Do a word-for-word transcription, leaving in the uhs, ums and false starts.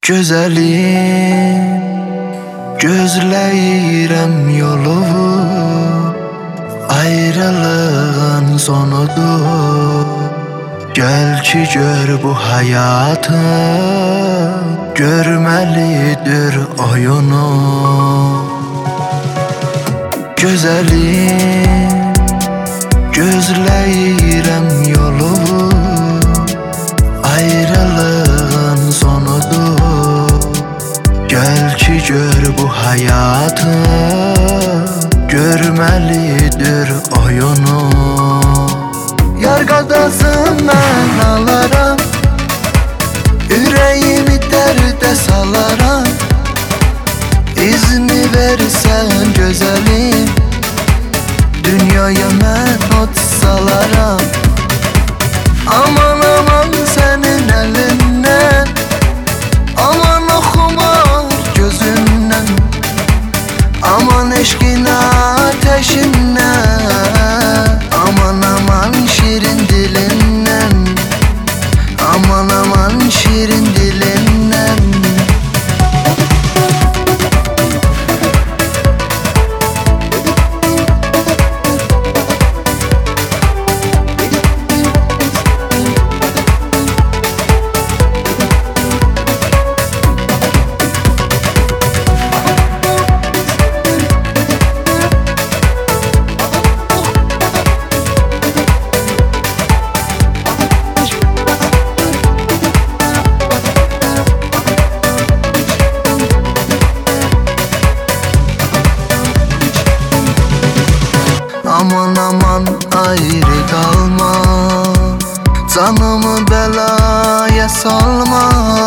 Gözəlim, gözləyirəm yolumu, ayrılığın sonudur. Gəl ki gör bu həyatın görməlidir oyunu. Gözəlim, gözləyirəm yolumu, ayrılığın sonudur. Gəl ki gör bu həyatın görməlidir oyunu. Yar qadasın mən alaram, ürəyimi dərdə salaram. İzni versən gözəlim, dünyaya mən od salaram. Aman aman sənin əlindən, aman oxumar gözündən, aman eşqin ateşindən, aman aman şirin dilindən, aman aman şirin dilindən. Aman aman ayrı kalma, canımı belaya salma.